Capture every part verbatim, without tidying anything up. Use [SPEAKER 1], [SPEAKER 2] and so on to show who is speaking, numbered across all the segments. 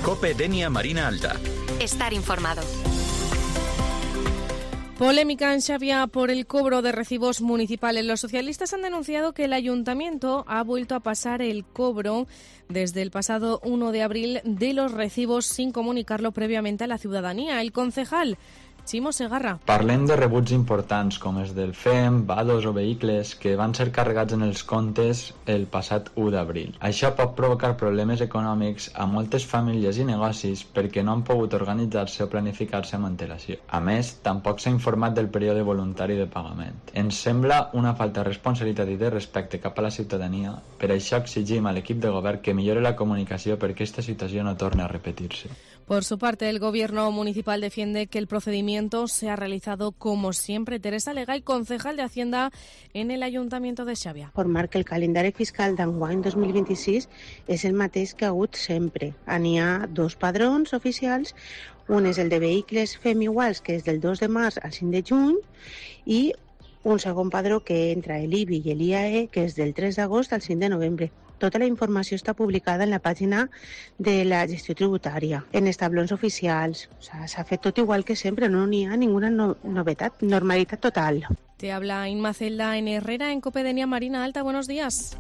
[SPEAKER 1] COPE Denia Marina Alta.
[SPEAKER 2] Estar informado.
[SPEAKER 3] Polémica en Xavia por el cobro de recibos municipales. Los socialistas han denunciado que el ayuntamiento ha vuelto a pasar el cobro desde el pasado uno de abril de los recibos sin comunicarlo previamente a la ciudadanía. El concejal Ximo Segarra.
[SPEAKER 4] Parlem de rebuts importants com els del F E M, vados o vehicles que van ser carregats en els comptes el passat u d'abril. Això pot provocar problemes econòmics a moltes famílies i negocis perquè no han pogut organitzar-se o planificar-se amb antelació. A més, tampoc s'ha informat del període voluntari de pagament. Ens sembla una falta de responsabilitat i de respecte cap a la ciutadania. Per això exigim a l'equip de govern que millore la comunicació perquè aquesta situació no torni a repetir-se.
[SPEAKER 3] Por su parte, el Gobierno municipal defiende que el procedimiento se ha realizado como siempre. Teresa Legay, concejal de Hacienda en el Ayuntamiento de Xàbia.
[SPEAKER 5] Formar que el calendari fiscal d'enguany dos mil vint-i-sis és el mateix que ha hagut sempre. N'hi ha dos padrons oficials, un és el de vehicles F E M iguals, que és del dos de març al cinc de juny, i un segon padró que entra el I B I i el I A E, que és del tres d'agost al cinc de novembre. Tota la informació està publicada en la pàgina de la gestió tributària, en els tablons oficials. O sea, s'ha fet tot igual que sempre, no n'hi ha ninguna no, novetat, normalitat total.
[SPEAKER 3] Te habla Inma Celda en Herrera, en COPE Denia Marina Alta. Buenos días.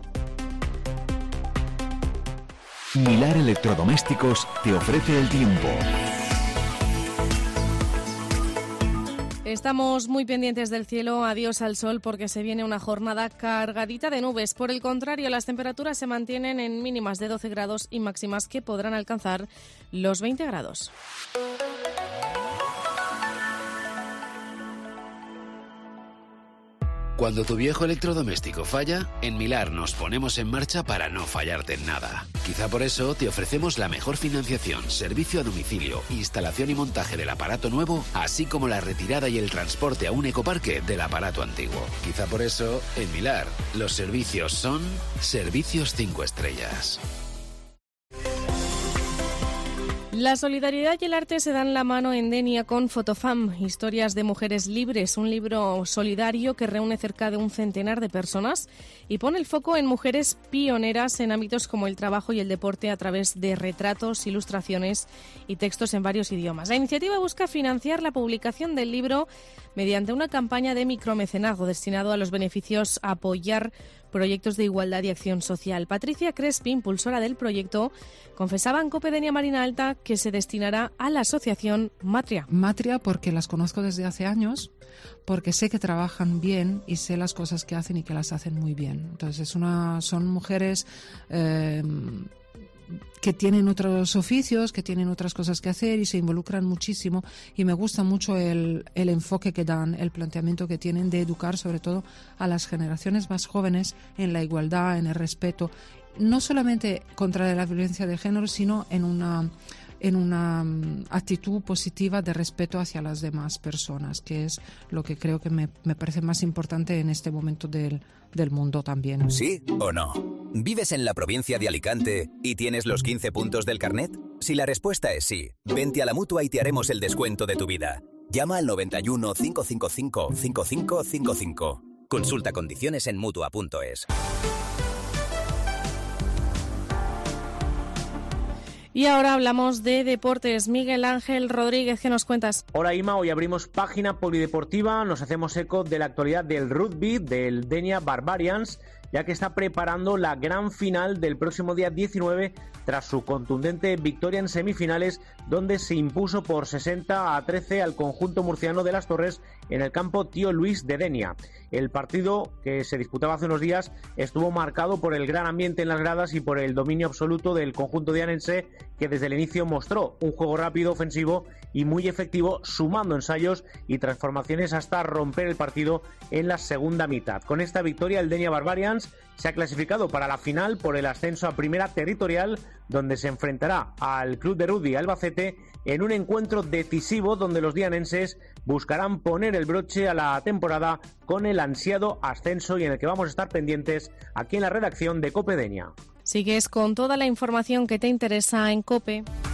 [SPEAKER 6] Milar Electrodomésticos te ofrece el tiempo.
[SPEAKER 3] Estamos muy pendientes del cielo, adiós al sol, porque se viene una jornada cargadita de nubes. Por el contrario, las temperaturas se mantienen en mínimas de doce grados y máximas que podrán alcanzar los veinte grados.
[SPEAKER 7] Cuando tu viejo electrodoméstico falla, en Milar nos ponemos en marcha para no fallarte en nada. Quizá por eso te ofrecemos la mejor financiación, servicio a domicilio, instalación y montaje del aparato nuevo, así como la retirada y el transporte a un ecoparque del aparato antiguo. Quizá por eso, en Milar, los servicios son servicios cinco estrellas.
[SPEAKER 3] La solidaridad y el arte se dan la mano en Denia con Fotofam, Historias de Mujeres Libres, un libro solidario que reúne cerca de un centenar de personas y pone el foco en mujeres pioneras en ámbitos como el trabajo y el deporte a través de retratos, ilustraciones y textos en varios idiomas. La iniciativa busca financiar la publicación del libro mediante una campaña de micromecenazgo destinado a los beneficios a apoyar proyectos de igualdad y acción social. Patricia Crespi, impulsora del proyecto, confesaba en COPE Denia Marina Alta que se destinará a la asociación Matria.
[SPEAKER 8] Matria porque las conozco desde hace años, porque sé que trabajan bien y sé las cosas que hacen y que las hacen muy bien. Entonces es una, son mujeres eh, que tienen otros oficios, que tienen otras cosas que hacer y se involucran muchísimo, y me gusta mucho el, el enfoque que dan, el planteamiento que tienen de educar sobre todo a las generaciones más jóvenes en la igualdad, en el respeto, no solamente contra la violencia de género, sino en una en una actitud positiva de respeto hacia las demás personas, que es lo que creo que me, me parece más importante en este momento del, del mundo también.
[SPEAKER 9] ¿Sí o no? ¿Vives en la provincia de Alicante y tienes los quince puntos del carnet? Si la respuesta es sí, vente a la Mutua y te haremos el descuento de tu vida. Llama al noventa y uno, cinco cinco cinco, cinco cinco cinco cinco. Consulta condiciones en mutua punto es.
[SPEAKER 3] Y ahora hablamos de deportes. Miguel Ángel Rodríguez, ¿qué nos cuentas?
[SPEAKER 10] Hola Ima, hoy abrimos página polideportiva, nos hacemos eco de la actualidad del rugby del Denia Barbarians, ya que está preparando la gran final del próximo día diecinueve tras su contundente victoria en semifinales, donde se impuso por sesenta a trece al conjunto murciano de Las Torres en el campo Tío Luis de Denia. El partido, que se disputaba hace unos días, estuvo marcado por el gran ambiente en las gradas y por el dominio absoluto del conjunto dianense, que desde el inicio mostró un juego rápido, ofensivo y muy efectivo, sumando ensayos y transformaciones hasta romper el partido en la segunda mitad. Con esta victoria, el Denia Barbarians se ha clasificado para la final por el ascenso a Primera Territorial, donde se enfrentará al Club de Rugby Albacete en un encuentro decisivo donde los dianenses buscarán poner el broche a la temporada con el ansiado ascenso, y en el que vamos a estar pendientes aquí en la redacción de COPE Denia.
[SPEAKER 3] Sigues con toda la información que te interesa en COPE.